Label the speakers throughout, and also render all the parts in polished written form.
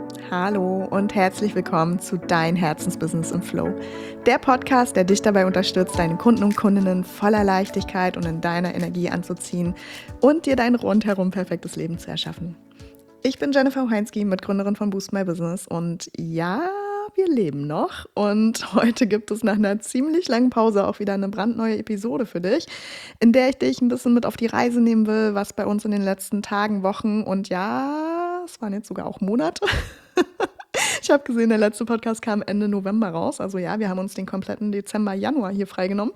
Speaker 1: Hallo und herzlich willkommen zu Dein Herzensbusiness im Flow. Der Podcast, der dich dabei unterstützt, deine Kunden und Kundinnen voller Leichtigkeit und in deiner Energie anzuziehen und dir dein rundherum perfektes Leben zu erschaffen. Ich bin Jennifer Heinzky, Mitgründerin von Boost My Business und ja, wir leben noch und heute gibt es nach einer ziemlich langen Pause auch wieder eine brandneue Episode für dich, in der ich dich ein bisschen mit auf die Reise nehmen will, was bei uns in den letzten Tagen, Wochen und ja, es waren jetzt sogar auch Monate. Ich habe gesehen, der letzte Podcast kam Ende November raus. Also ja, wir haben uns den kompletten Dezember, Januar hier freigenommen.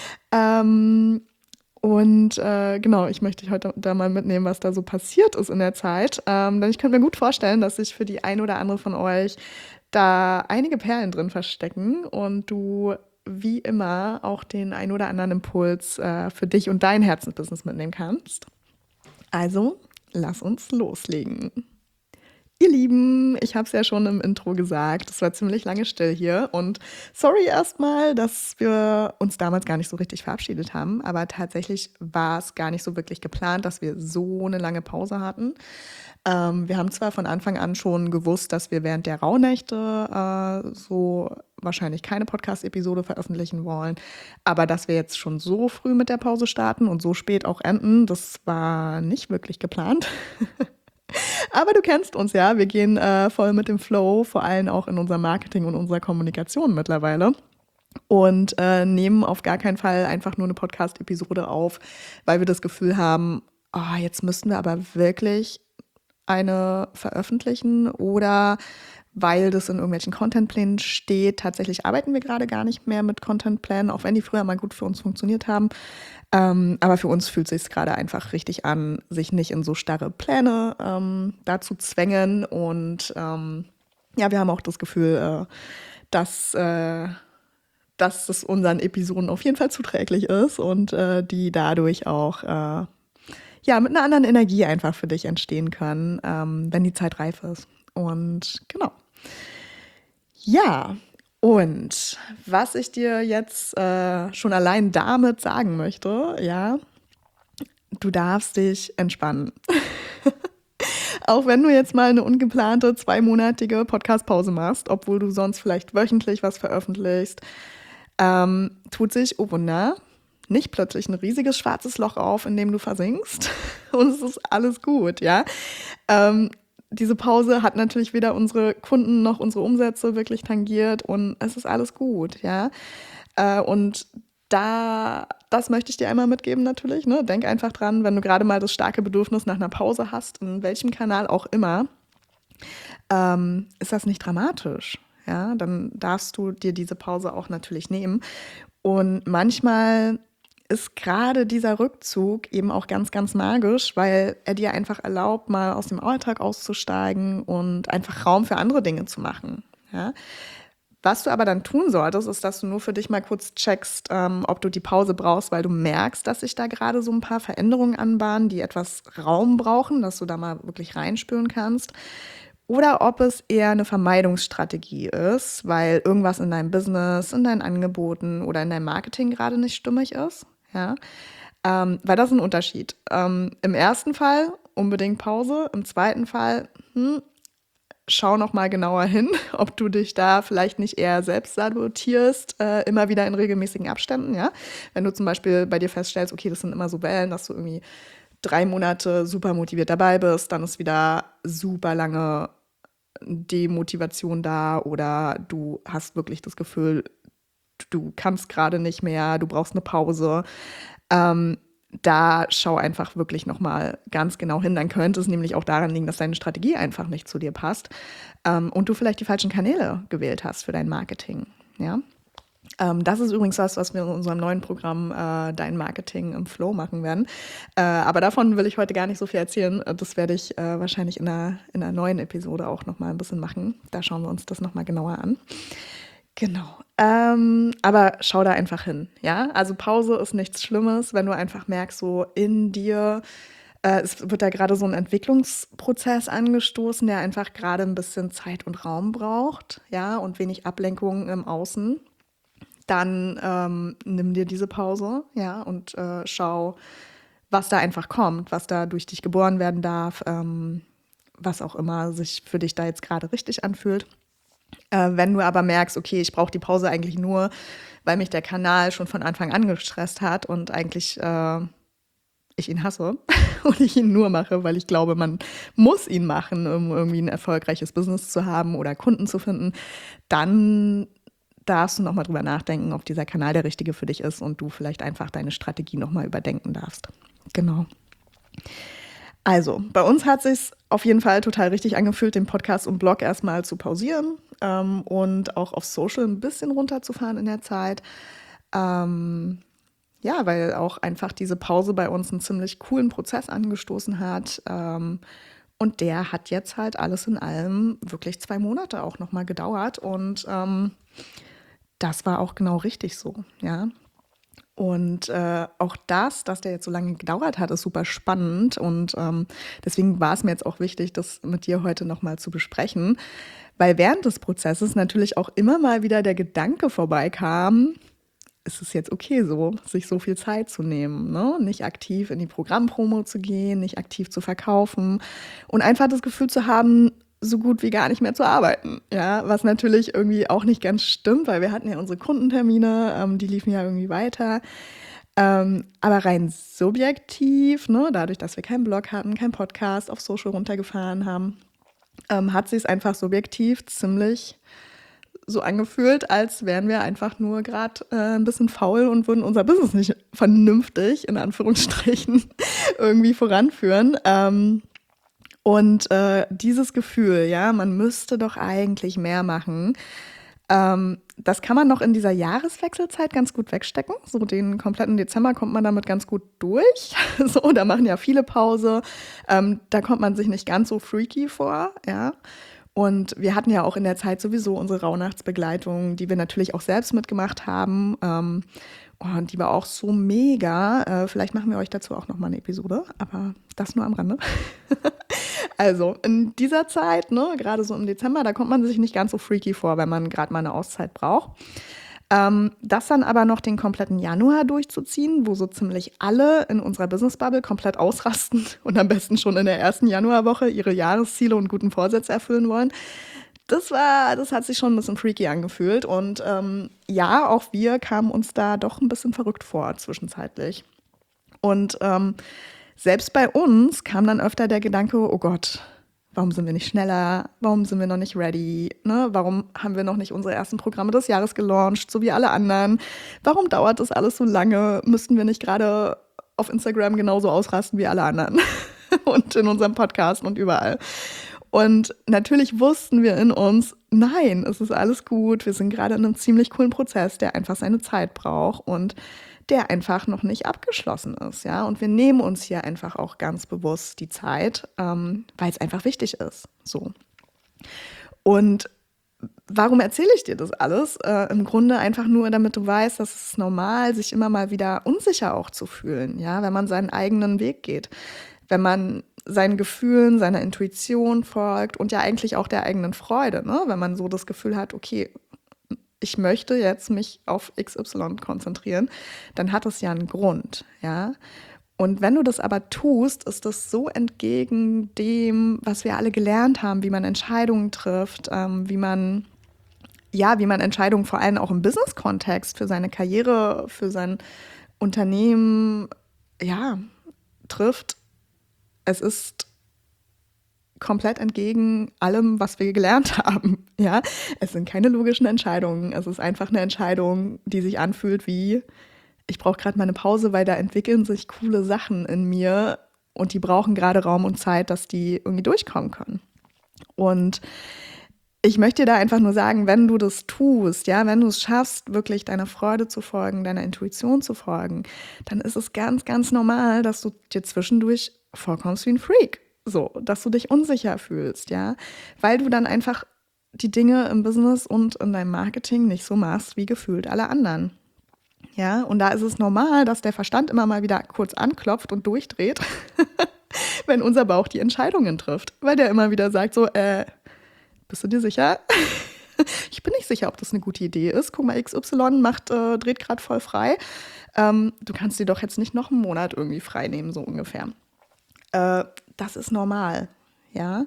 Speaker 1: Genau, ich möchte dich heute da mal mitnehmen, was da so passiert ist in der Zeit. Denn ich könnte mir gut vorstellen, dass sich für die ein oder andere von euch da einige Perlen drin verstecken und du wie immer auch den ein oder anderen Impuls für dich und dein Herzensbusiness mitnehmen kannst. Also, lass uns loslegen. Ihr Lieben, ich habe es ja schon im Intro gesagt, es war ziemlich lange still hier und sorry erstmal, dass wir uns damals gar nicht so richtig verabschiedet haben, aber tatsächlich war es gar nicht so wirklich geplant, dass wir so eine lange Pause hatten. Wir haben zwar von Anfang an schon gewusst, dass wir während der Rauhnächte so wahrscheinlich keine Podcast-Episode veröffentlichen wollen, aber dass wir jetzt schon so früh mit der Pause starten und so spät auch enden, das war nicht wirklich geplant. Aber du kennst uns ja, wir gehen voll mit dem Flow, vor allem auch in unserem Marketing und unserer Kommunikation mittlerweile. Und nehmen auf gar keinen Fall einfach nur eine Podcast-Episode auf, weil wir das Gefühl haben, oh, jetzt müssten wir aber wirklich eine veröffentlichen oder weil das in irgendwelchen Contentplänen steht. Tatsächlich arbeiten wir gerade gar nicht mehr mit Contentplänen, auch wenn die früher mal gut für uns funktioniert haben. Aber für uns fühlt es sich gerade einfach richtig an, sich nicht in so starre Pläne da zu zwängen. Und ja, wir haben auch das Gefühl, dass es unseren Episoden auf jeden Fall zuträglich ist und die dadurch auch ja, mit einer anderen Energie einfach für dich entstehen können, wenn die Zeit reif ist. Und genau. Ja, und was ich dir jetzt schon allein damit sagen möchte, ja, du darfst dich entspannen. Auch wenn du jetzt mal eine ungeplante zweimonatige Podcast-Pause machst, obwohl du sonst vielleicht wöchentlich was veröffentlichst, tut sich, oh Wunder, nicht plötzlich ein riesiges schwarzes Loch auf, in dem du versinkst und es ist alles gut, ja. Diese Pause hat natürlich weder unsere Kunden noch unsere Umsätze wirklich tangiert und es ist alles gut, ja. Und das möchte ich dir einmal mitgeben natürlich, ne? Denk einfach dran, wenn du gerade mal das starke Bedürfnis nach einer Pause hast, in welchem Kanal auch immer, ist das nicht dramatisch. Ja, dann darfst du dir diese Pause auch natürlich nehmen. Und manchmal ist gerade dieser Rückzug eben auch ganz, ganz magisch, weil er dir einfach erlaubt, mal aus dem Alltag auszusteigen und einfach Raum für andere Dinge zu machen. Ja? Was du aber dann tun solltest, ist, dass du nur für dich mal kurz checkst, ob du die Pause brauchst, weil du merkst, dass sich da gerade so ein paar Veränderungen anbahnen, die etwas Raum brauchen, dass du da mal wirklich reinspüren kannst. Oder ob es eher eine Vermeidungsstrategie ist, weil irgendwas in deinem Business, in deinen Angeboten oder in deinem Marketing gerade nicht stimmig ist. Ja? Weil das ist ein Unterschied. Im ersten Fall unbedingt Pause, im zweiten Fall schau noch mal genauer hin, ob du dich da vielleicht nicht eher selbst sabotierst, immer wieder in regelmäßigen Abständen. Ja? Wenn du zum Beispiel bei dir feststellst, okay, das sind immer so Wellen, dass du irgendwie 3 Monate super motiviert dabei bist, dann ist wieder super lange Demotivation da oder du hast wirklich das Gefühl, du kannst gerade nicht mehr, du brauchst eine Pause. Da schau einfach wirklich nochmal ganz genau hin. Dann könnte es nämlich auch daran liegen, dass deine Strategie einfach nicht zu dir passt und du vielleicht die falschen Kanäle gewählt hast für dein Marketing. Ja? Das ist übrigens was wir in unserem neuen Programm Dein Marketing im Flow machen werden. Aber davon will ich heute gar nicht so viel erzählen. Das werde ich wahrscheinlich in einer neuen Episode auch nochmal ein bisschen machen. Da schauen wir uns das nochmal genauer an. Genau. Aber schau da einfach hin, ja? Also Pause ist nichts Schlimmes, wenn du einfach merkst, so in dir, es wird da gerade so ein Entwicklungsprozess angestoßen, der einfach gerade ein bisschen Zeit und Raum braucht, ja, und wenig Ablenkung im Außen. Dann nimm dir diese Pause, ja, und schau, was da einfach kommt, was da durch dich geboren werden darf, was auch immer sich für dich da jetzt gerade richtig anfühlt. Wenn du aber merkst, okay, ich brauche die Pause eigentlich nur, weil mich der Kanal schon von Anfang an gestresst hat und eigentlich ich ihn hasse und ich ihn nur mache, weil ich glaube, man muss ihn machen, um irgendwie ein erfolgreiches Business zu haben oder Kunden zu finden, dann darfst du nochmal drüber nachdenken, ob dieser Kanal der richtige für dich ist und du vielleicht einfach deine Strategie nochmal überdenken darfst. Genau. Also, bei uns hat es sich auf jeden Fall total richtig angefühlt, den Podcast und Blog erstmal zu pausieren und auch auf Social ein bisschen runterzufahren in der Zeit. Ja, weil auch einfach diese Pause bei uns einen ziemlich coolen Prozess angestoßen hat. Und der hat jetzt halt alles in allem wirklich 2 Monate auch nochmal gedauert. Und das war auch genau richtig so, ja. Und auch dass der jetzt so lange gedauert hat, ist super spannend. Und deswegen war es mir jetzt auch wichtig, das mit dir heute nochmal zu besprechen. Weil während des Prozesses natürlich auch immer mal wieder der Gedanke vorbeikam, ist es jetzt okay so, sich so viel Zeit zu nehmen, ne? Nicht aktiv in die Programmpromo zu gehen, nicht aktiv zu verkaufen und einfach das Gefühl zu haben, so gut wie gar nicht mehr zu arbeiten. Ja, was natürlich irgendwie auch nicht ganz stimmt, weil wir hatten ja unsere Kundentermine, die liefen ja irgendwie weiter. Aber rein subjektiv, ne, dadurch, dass wir keinen Blog hatten, keinen Podcast auf Social runtergefahren haben, hat sich es einfach subjektiv ziemlich so angefühlt, als wären wir einfach nur gerade ein bisschen faul und würden unser Business nicht vernünftig, in Anführungsstrichen, irgendwie voranführen. Und dieses Gefühl, ja, man müsste doch eigentlich mehr machen, das kann man noch in dieser Jahreswechselzeit ganz gut wegstecken. So den kompletten Dezember kommt man damit ganz gut durch. So, da machen ja viele Pause. Da kommt man sich nicht ganz so freaky vor, ja. Und wir hatten ja auch in der Zeit sowieso unsere Rauhnachtsbegleitung, die wir natürlich auch selbst mitgemacht haben. Und die war auch so mega. Vielleicht machen wir euch dazu auch nochmal eine Episode, aber das nur am Rande. Also in dieser Zeit, ne, gerade so im Dezember, da kommt man sich nicht ganz so freaky vor, wenn man gerade mal eine Auszeit braucht. Das dann aber noch den kompletten Januar durchzuziehen, wo so ziemlich alle in unserer Business-Bubble komplett ausrasten und am besten schon in der ersten Januarwoche ihre Jahresziele und guten Vorsätze erfüllen wollen. Das hat sich schon ein bisschen freaky angefühlt. Und ja, auch wir kamen uns da doch ein bisschen verrückt vor zwischenzeitlich. Und selbst bei uns kam dann öfter der Gedanke, oh Gott, warum sind wir nicht schneller? Warum sind wir noch nicht ready? Ne? Warum haben wir noch nicht unsere ersten Programme des Jahres gelauncht, so wie alle anderen? Warum dauert das alles so lange? Müssten wir nicht gerade auf Instagram genauso ausrasten wie alle anderen? Und in unserem Podcast und überall. Und natürlich wussten wir in uns, nein, es ist alles gut. Wir sind gerade in einem ziemlich coolen Prozess, der einfach seine Zeit braucht und der einfach noch nicht abgeschlossen ist, ja. Und wir nehmen uns hier einfach auch ganz bewusst die Zeit, weil es einfach wichtig ist. So. Und warum erzähle ich dir das alles? Im Grunde einfach nur, damit du weißt, dass es normal, sich immer mal wieder unsicher auch zu fühlen, ja, wenn man seinen eigenen Weg geht, wenn man seinen Gefühlen, seiner Intuition folgt und ja eigentlich auch der eigenen Freude, ne? Wenn man so das Gefühl hat, okay, ich möchte jetzt mich auf XY konzentrieren, dann hat es ja einen Grund, ja. Und wenn du das aber tust, ist das so entgegen dem, was wir alle gelernt haben, wie man Entscheidungen trifft, wie man Entscheidungen vor allem auch im Business-Kontext für seine Karriere, für sein Unternehmen, ja, trifft. Es ist komplett entgegen allem, was wir gelernt haben. Ja, es sind keine logischen Entscheidungen. Es ist einfach eine Entscheidung, die sich anfühlt wie, ich brauche gerade mal eine Pause, weil da entwickeln sich coole Sachen in mir und die brauchen gerade Raum und Zeit, dass die irgendwie durchkommen können. Und ich möchte dir da einfach nur sagen, wenn du das tust, ja, wenn du es schaffst, wirklich deiner Freude zu folgen, deiner Intuition zu folgen, dann ist es ganz, ganz normal, dass du dir zwischendurch vorkommst wie ein Freak. So, dass du dich unsicher fühlst, ja, weil du dann einfach die Dinge im Business und in deinem Marketing nicht so machst wie gefühlt alle anderen. Ja, und da ist es normal, dass der Verstand immer mal wieder kurz anklopft und durchdreht, wenn unser Bauch die Entscheidungen trifft, weil der immer wieder sagt so, bist du dir sicher? Ich bin nicht sicher, ob das eine gute Idee ist. Guck mal, XY dreht gerade voll frei. Du kannst dir doch jetzt nicht noch einen Monat irgendwie frei nehmen, so ungefähr. Das ist normal, ja.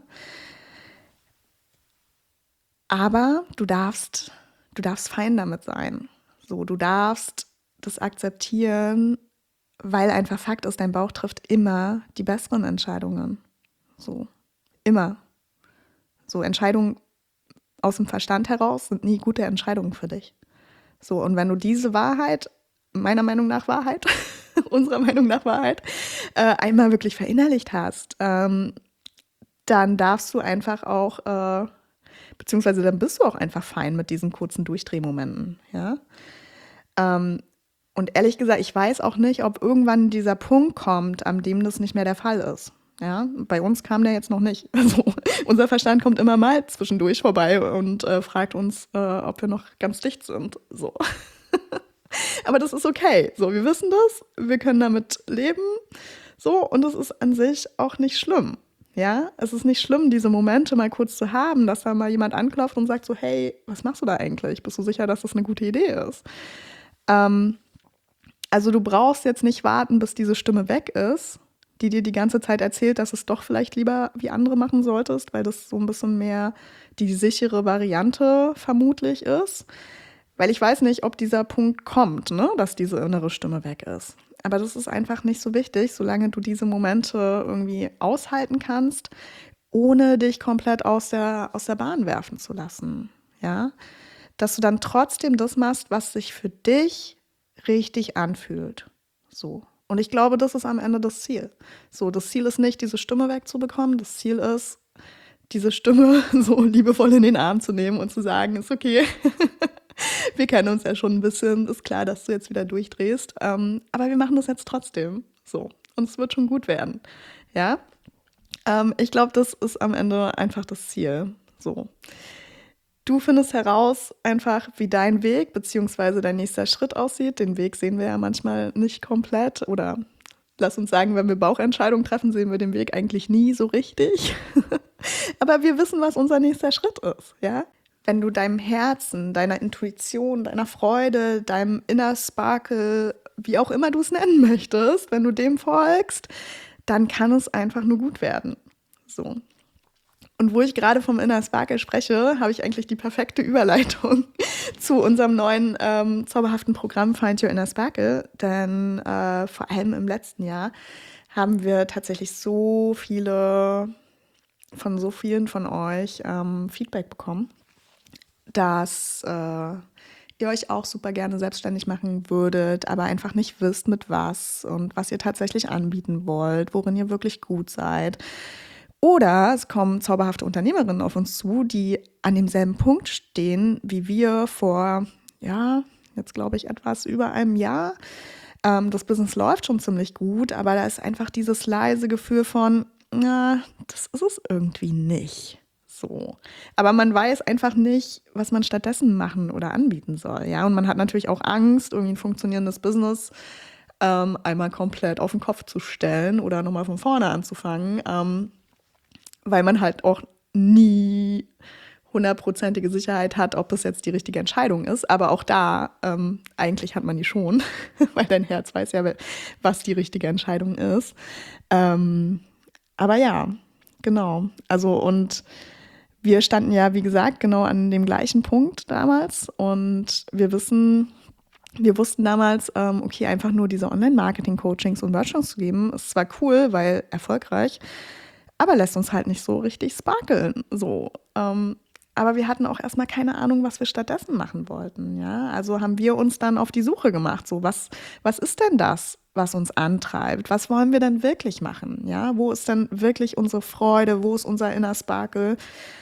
Speaker 1: Aber du darfst fein damit sein. So, du darfst das akzeptieren, weil einfach Fakt ist, dein Bauch trifft immer die besseren Entscheidungen. So, immer. So, Entscheidungen aus dem Verstand heraus sind nie gute Entscheidungen für dich. So, und wenn du diese Wahrheit, meiner Meinung nach Wahrheit, unserer Meinung nach Wahrheit, einmal wirklich verinnerlicht hast, dann darfst du einfach auch, beziehungsweise dann bist du auch einfach fein mit diesen kurzen Durchdrehmomenten, ja. Und ehrlich gesagt, ich weiß auch nicht, ob irgendwann dieser Punkt kommt, an dem das nicht mehr der Fall ist. Ja, bei uns kam der jetzt noch nicht. Also unser Verstand kommt immer mal zwischendurch vorbei und fragt uns, ob wir noch ganz dicht sind. So. Aber das ist okay. So, wir wissen das, wir können damit leben. So, und es ist an sich auch nicht schlimm. Ja, es ist nicht schlimm, diese Momente mal kurz zu haben, dass da mal jemand anklopft und sagt so, hey, was machst du da eigentlich? Bist du sicher, dass das eine gute Idee ist? Also du brauchst jetzt nicht warten, bis diese Stimme weg ist, die dir die ganze Zeit erzählt, dass es doch vielleicht lieber wie andere machen solltest, weil das so ein bisschen mehr die sichere Variante vermutlich ist. Weil ich weiß nicht, ob dieser Punkt kommt, ne, dass diese innere Stimme weg ist. Aber das ist einfach nicht so wichtig, solange du diese Momente irgendwie aushalten kannst, ohne dich komplett aus der Bahn werfen zu lassen. Ja? Dass du dann trotzdem das machst, was sich für dich richtig anfühlt. So. Und ich glaube, das ist am Ende das Ziel. So, das Ziel ist nicht, diese Stimme wegzubekommen. Das Ziel ist, diese Stimme so liebevoll in den Arm zu nehmen und zu sagen, ist okay. Wir kennen uns ja schon ein bisschen, ist klar, dass du jetzt wieder durchdrehst, aber wir machen das jetzt trotzdem so und es wird schon gut werden, ja. Ich glaube, das ist am Ende einfach das Ziel, so. Du findest heraus einfach, wie dein Weg bzw. dein nächster Schritt aussieht. Den Weg sehen wir ja manchmal nicht komplett oder lass uns sagen, wenn wir Bauchentscheidungen treffen, sehen wir den Weg eigentlich nie so richtig. Aber wir wissen, was unser nächster Schritt ist, ja. Wenn du deinem Herzen, deiner Intuition, deiner Freude, deinem Inner Sparkle, wie auch immer du es nennen möchtest, wenn du dem folgst, dann kann es einfach nur gut werden. So. Und wo ich gerade vom Inner Sparkle spreche, habe ich eigentlich die perfekte Überleitung zu unserem neuen zauberhaften Programm Find Your Inner Sparkle. Denn vor allem im letzten Jahr haben wir tatsächlich so vielen von euch Feedback bekommen, dass ihr euch auch super gerne selbstständig machen würdet, aber einfach nicht wisst, mit was und was ihr tatsächlich anbieten wollt, worin ihr wirklich gut seid. Oder es kommen zauberhafte Unternehmerinnen auf uns zu, die an demselben Punkt stehen, wie wir vor, ja, jetzt glaube ich etwas über einem Jahr. Das Business läuft schon ziemlich gut, aber da ist einfach dieses leise Gefühl von, na, das ist es irgendwie nicht. So. Aber man weiß einfach nicht, was man stattdessen machen oder anbieten soll. Ja? Und man hat natürlich auch Angst, irgendwie ein funktionierendes Business einmal komplett auf den Kopf zu stellen oder nochmal von vorne anzufangen, weil man halt auch nie 100%ige Sicherheit hat, ob das jetzt die richtige Entscheidung ist. Aber auch da, eigentlich hat man die schon, weil dein Herz weiß ja, was die richtige Entscheidung ist. Aber ja, genau. Also und wir standen ja, wie gesagt, genau an dem gleichen Punkt damals und wir wussten damals, okay, einfach nur diese Online-Marketing-Coachings und Workshops zu geben, ist zwar cool, weil erfolgreich, aber lässt uns halt nicht so richtig sparkeln. So. Aber wir hatten auch erstmal keine Ahnung, was wir stattdessen machen wollten. Ja? Also haben wir uns dann auf die Suche gemacht. So, was ist denn das, was uns antreibt? Was wollen wir denn wirklich machen? Ja? Wo ist denn wirklich unsere Freude? Wo ist unser Inner Sparkle?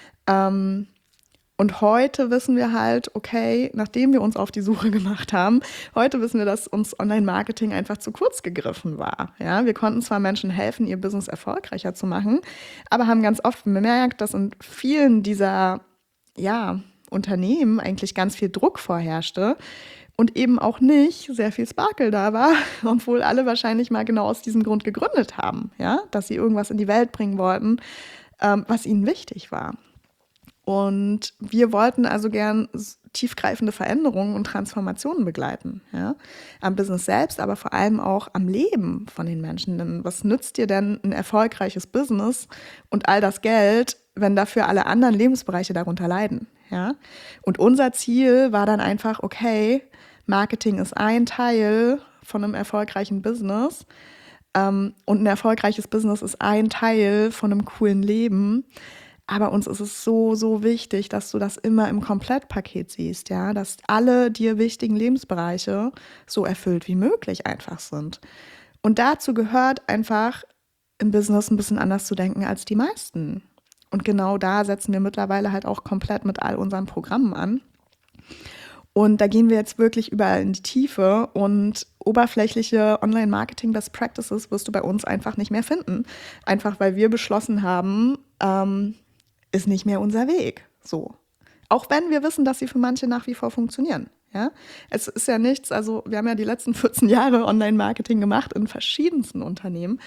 Speaker 1: Und heute wissen wir halt, okay, nachdem wir uns auf die Suche gemacht haben, heute wissen wir, dass uns Online-Marketing einfach zu kurz gegriffen war. Ja, wir konnten zwar Menschen helfen, ihr Business erfolgreicher zu machen, aber haben ganz oft bemerkt, dass in vielen dieser Unternehmen eigentlich ganz viel Druck vorherrschte und eben auch nicht sehr viel Sparkle da war, obwohl alle wahrscheinlich mal genau aus diesem Grund gegründet haben, ja, dass sie irgendwas in die Welt bringen wollten, was ihnen wichtig war. Und wir wollten also gern tiefgreifende Veränderungen und Transformationen begleiten. Ja? Am Business selbst, aber vor allem auch am Leben von den Menschen. Denn was nützt dir denn ein erfolgreiches Business und all das Geld, wenn dafür alle anderen Lebensbereiche darunter leiden? Ja? Und unser Ziel war dann einfach, okay, Marketing ist ein Teil von einem erfolgreichen Business. Und ein erfolgreiches Business ist ein Teil von einem coolen Leben. Aber uns ist es so, so wichtig, dass du das immer im Komplettpaket siehst, ja, dass alle dir wichtigen Lebensbereiche so erfüllt wie möglich einfach sind. Und dazu gehört einfach, im Business ein bisschen anders zu denken als die meisten. Und genau da setzen wir mittlerweile halt auch komplett mit all unseren Programmen an. Und da gehen wir jetzt wirklich überall in die Tiefe und oberflächliche Online-Marketing-Best Practices wirst du bei uns einfach nicht mehr finden. Einfach weil wir beschlossen haben, ist nicht mehr unser Weg. So. Auch wenn wir wissen, dass sie für manche nach wie vor funktionieren. Ja? Es ist ja nichts, also wir haben ja die letzten 14 Jahre Online-Marketing gemacht in verschiedensten Unternehmen.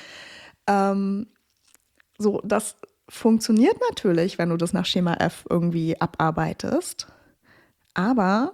Speaker 1: So, das funktioniert natürlich, wenn du das nach Schema F irgendwie abarbeitest. Aber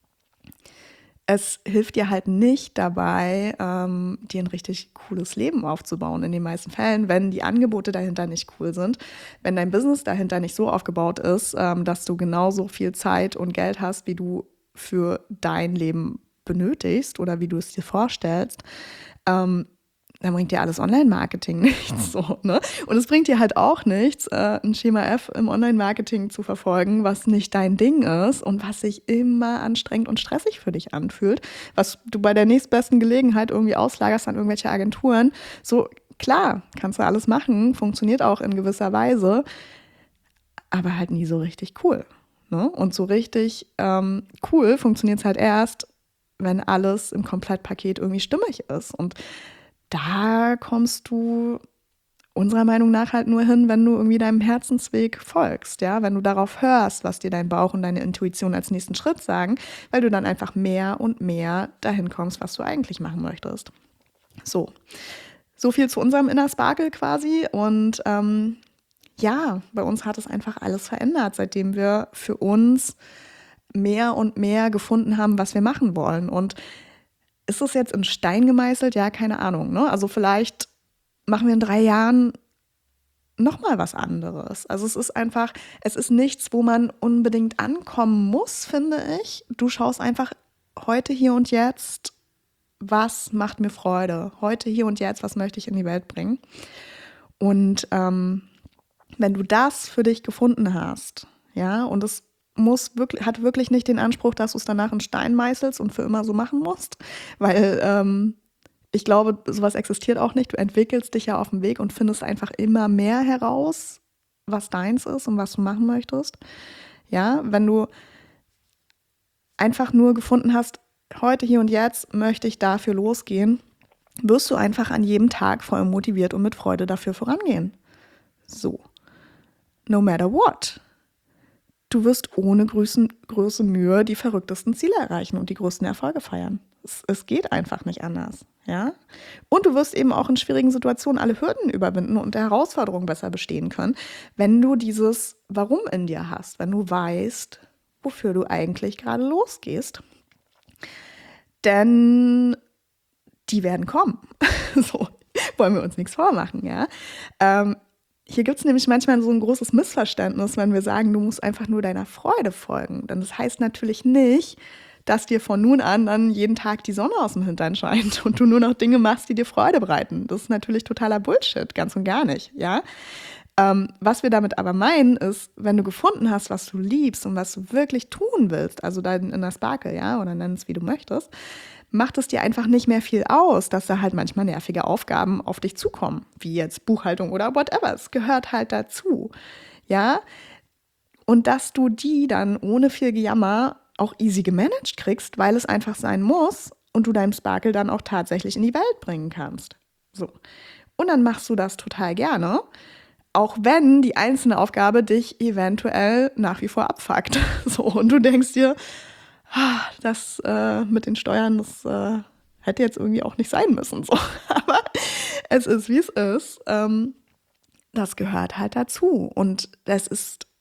Speaker 1: es hilft dir halt nicht dabei, dir ein richtig cooles Leben aufzubauen in den meisten Fällen, wenn die Angebote dahinter nicht cool sind, wenn dein Business dahinter nicht so aufgebaut ist, dass du genauso viel Zeit und Geld hast, wie du für dein Leben benötigst oder wie du es dir vorstellst. Dann bringt dir alles Online-Marketing nichts. So, ne? Und es bringt dir halt auch nichts, ein Schema F im Online-Marketing zu verfolgen, was nicht dein Ding ist und was sich immer anstrengend und stressig für dich anfühlt, was du bei der nächstbesten Gelegenheit irgendwie auslagerst an irgendwelche Agenturen. So, klar, kannst du alles machen, funktioniert auch in gewisser Weise, aber halt nie so richtig cool. Ne? Und so richtig cool funktioniert es halt erst, wenn alles im Komplettpaket irgendwie stimmig ist. Und da kommst du unserer Meinung nach halt nur hin, wenn du irgendwie deinem Herzensweg folgst, ja, wenn du darauf hörst, was dir dein Bauch und deine Intuition als nächsten Schritt sagen, weil du dann einfach mehr und mehr dahin kommst, was du eigentlich machen möchtest. So viel zu unserem Inner Sparkle quasi und ja, bei uns hat es einfach alles verändert, seitdem wir für uns mehr und mehr gefunden haben, was wir machen wollen. Und ist es jetzt in Stein gemeißelt? Ja, keine Ahnung. Ne? Also vielleicht machen wir in 3 Jahren nochmal was anderes. Also es ist nichts, wo man unbedingt ankommen muss, finde ich. Du schaust einfach heute, hier und jetzt, was macht mir Freude? Heute, hier und jetzt, was möchte ich in die Welt bringen? Und wenn du das für dich gefunden hast, ja, und es hat wirklich nicht den Anspruch, dass du es danach in Stein meißelst und für immer so machen musst, weil ich glaube, sowas existiert auch nicht. Du entwickelst dich ja auf dem Weg und findest einfach immer mehr heraus, was deins ist und was du machen möchtest. Ja, wenn du einfach nur gefunden hast, heute, hier und jetzt möchte ich dafür losgehen, wirst du einfach an jedem Tag voll motiviert und mit Freude dafür vorangehen. So. No matter what. Du wirst ohne große Mühe die verrücktesten Ziele erreichen und die größten Erfolge feiern. Es geht einfach nicht anders. Ja? Und du wirst eben auch in schwierigen Situationen alle Hürden überwinden und der Herausforderungen besser bestehen können, wenn du dieses Warum in dir hast, wenn du weißt, wofür du eigentlich gerade losgehst. Denn die werden kommen. So, wollen wir uns nichts vormachen, ja. Hier gibt es nämlich manchmal so ein großes Missverständnis, wenn wir sagen, du musst einfach nur deiner Freude folgen. Denn das heißt natürlich nicht, dass dir von nun an dann jeden Tag die Sonne aus dem Hintern scheint und du nur noch Dinge machst, die dir Freude bereiten. Das ist natürlich totaler Bullshit, ganz und gar nicht, ja. Was wir damit aber meinen, ist, wenn du gefunden hast, was du liebst und was du wirklich tun willst, also dein Inner Sparkle, ja, oder nenn es, wie du möchtest, macht es dir einfach nicht mehr viel aus, dass da halt manchmal nervige Aufgaben auf dich zukommen, wie jetzt Buchhaltung oder whatever. Es gehört halt dazu, ja. Und dass du die dann ohne viel Gejammer auch easy gemanagt kriegst, weil es einfach sein muss und du deinen Sparkle dann auch tatsächlich in die Welt bringen kannst. So. Und dann machst du das total gerne, auch wenn die einzelne Aufgabe dich eventuell nach wie vor abfuckt. So, und du denkst dir, das mit den Steuern, das hätte jetzt irgendwie auch nicht sein müssen. So. Aber es ist, wie es ist. Das gehört halt dazu. Und es ist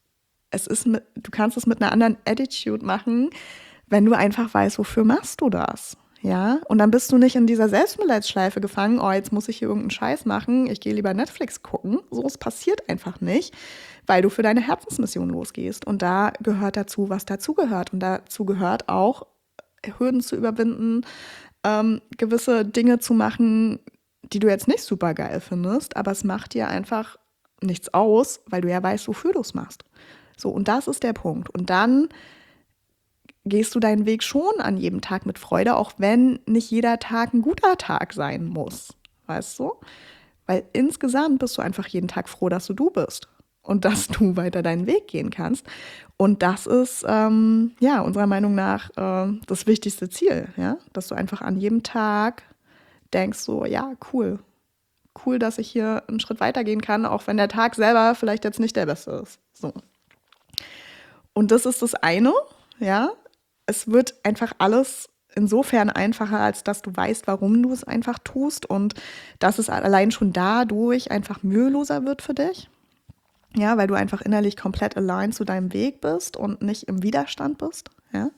Speaker 1: du kannst es mit einer anderen Attitude machen, wenn du einfach weißt, wofür machst du das. Ja, und dann bist du nicht in dieser Selbstmitleidsschleife gefangen, oh, jetzt muss ich hier irgendeinen Scheiß machen, ich gehe lieber Netflix gucken. So, es passiert einfach nicht, weil du für deine Herzensmission losgehst. Und da gehört dazu, was dazu gehört. Und dazu gehört auch, Hürden zu überwinden, gewisse Dinge zu machen, die du jetzt nicht super geil findest, aber es macht dir einfach nichts aus, weil du ja weißt, wofür du es machst. So, und das ist der Punkt. Und dann gehst du deinen Weg schon an jedem Tag mit Freude, auch wenn nicht jeder Tag ein guter Tag sein muss. Weißt du? Weil insgesamt bist du einfach jeden Tag froh, dass du bist und dass du weiter deinen Weg gehen kannst. Und das ist, ja, unserer Meinung nach das wichtigste Ziel, ja? Dass du einfach an jedem Tag denkst so, ja, cool, dass ich hier einen Schritt weitergehen kann, auch wenn der Tag selber vielleicht jetzt nicht der beste ist. So. Und das ist das eine, ja. Es wird einfach alles insofern einfacher, als dass du weißt, warum du es einfach tust und dass es allein schon dadurch einfach müheloser wird für dich. Ja, weil du einfach innerlich komplett aligned zu deinem Weg bist und nicht im Widerstand bist. Ja.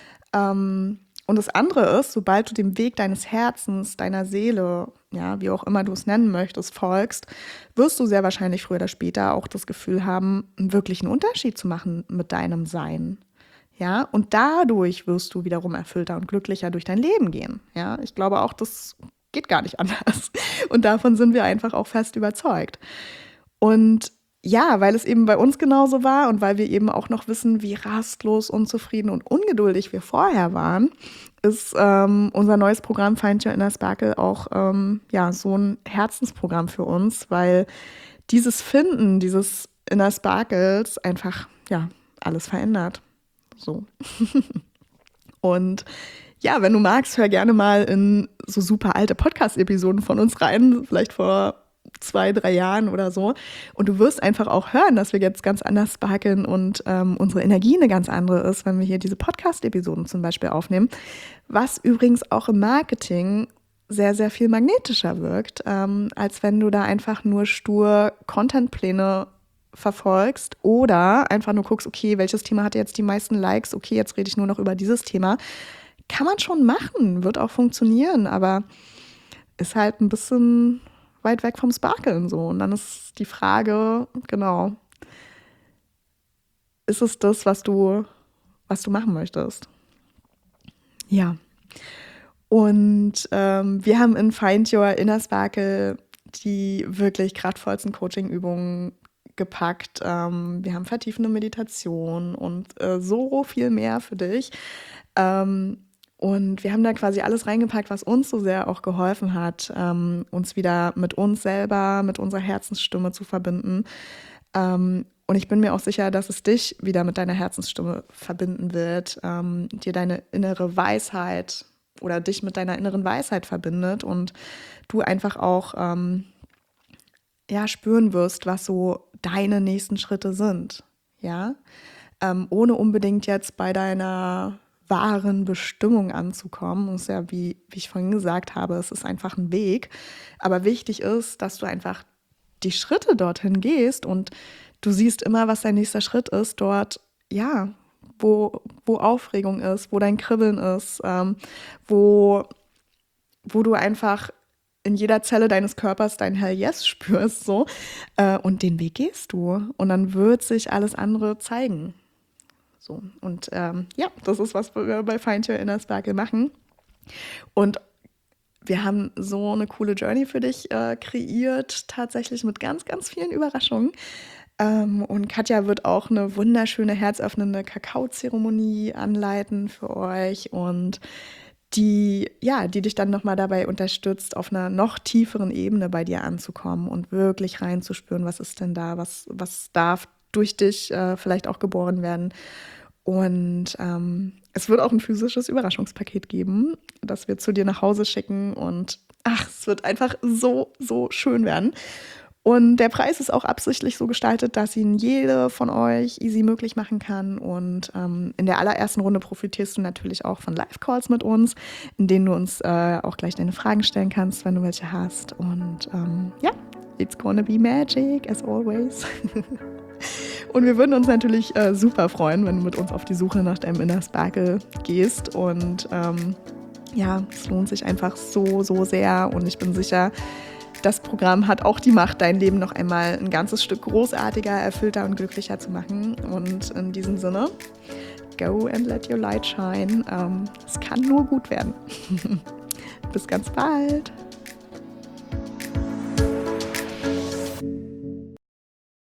Speaker 1: Und das andere ist, sobald du dem Weg deines Herzens, deiner Seele, ja, wie auch immer du es nennen möchtest, folgst, wirst du sehr wahrscheinlich früher oder später auch das Gefühl haben, einen wirklichen Unterschied zu machen mit deinem Sein. Ja, und dadurch wirst du wiederum erfüllter und glücklicher durch dein Leben gehen. Ja, ich glaube auch, das geht gar nicht anders. Und davon sind wir einfach auch fest überzeugt. Und ja, weil es eben bei uns genauso war und weil wir eben auch noch wissen, wie rastlos, unzufrieden und ungeduldig wir vorher waren, ist unser neues Programm Find Your Inner Sparkle auch ja, so ein Herzensprogramm für uns, weil dieses Finden dieses Inner Sparkles einfach ja, alles verändert. So. Und ja, wenn du magst, hör gerne mal in so super alte Podcast-Episoden von uns rein, vielleicht vor 2, 3 Jahren oder so. Und du wirst einfach auch hören, dass wir jetzt ganz anders sparkeln und unsere Energie eine ganz andere ist, wenn wir hier diese Podcast-Episoden zum Beispiel aufnehmen. Was übrigens auch im Marketing sehr, sehr viel magnetischer wirkt, als wenn du da einfach nur stur Contentpläne verfolgst oder einfach nur guckst, okay, welches Thema hat jetzt die meisten Likes, okay, jetzt rede ich nur noch über dieses Thema. Kann man schon machen, wird auch funktionieren, aber ist halt ein bisschen weit weg vom Sparkeln so. Und dann ist die Frage, genau, ist es das, was du machen möchtest? Ja. Und wir haben in Find Your Inner Sparkle die wirklich kraftvollsten Coaching-Übungen gepackt. Wir haben vertiefende Meditation und so viel mehr für dich. Und wir haben da quasi alles reingepackt, was uns so sehr auch geholfen hat, uns wieder mit uns selber, mit unserer Herzensstimme zu verbinden. Und ich bin mir auch sicher, dass es dich wieder mit deiner Herzensstimme verbinden wird, dir deine innere Weisheit oder dich mit deiner inneren Weisheit verbindet und du einfach auch ja, spüren wirst, was so deine nächsten Schritte sind. Ja? Ohne unbedingt jetzt bei deiner wahren Bestimmung anzukommen. Das ist ja, wie ich vorhin gesagt habe, es ist einfach ein Weg. Aber wichtig ist, dass du einfach die Schritte dorthin gehst und du siehst immer, was dein nächster Schritt ist, dort, ja, wo Aufregung ist, wo dein Kribbeln ist, wo du einfach in jeder Zelle deines Körpers dein Hell Yes spürst, so. Und den Weg gehst du. Und dann wird sich alles andere zeigen. So. Und ja, das ist, was wir bei Find Your Inner Sparkle machen. Und wir haben so eine coole Journey für dich kreiert, tatsächlich mit ganz, ganz vielen Überraschungen. Und Katja wird auch eine wunderschöne, herzöffnende Kakaozeremonie anleiten für euch und die dich dann nochmal dabei unterstützt, auf einer noch tieferen Ebene bei dir anzukommen und wirklich reinzuspüren, was ist denn da, was darf durch dich vielleicht auch geboren werden. Und es wird auch ein physisches Überraschungspaket geben, das wir zu dir nach Hause schicken und es wird einfach so, so schön werden. Und der Preis ist auch absichtlich so gestaltet, dass ihn jede von euch easy möglich machen kann. Und in der allerersten Runde profitierst du natürlich auch von Live-Calls mit uns, in denen du uns auch gleich deine Fragen stellen kannst, wenn du welche hast. Und ja, it's gonna be magic, as always. Und wir würden uns natürlich super freuen, wenn du mit uns auf die Suche nach deinem Inner Sparkle gehst. Und ja, es lohnt sich einfach so, so sehr. Und ich bin sicher, das Programm hat auch die Macht, dein Leben noch einmal ein ganzes Stück großartiger, erfüllter und glücklicher zu machen. Und in diesem Sinne, go and let your light shine. Es kann nur gut werden. Bis ganz bald.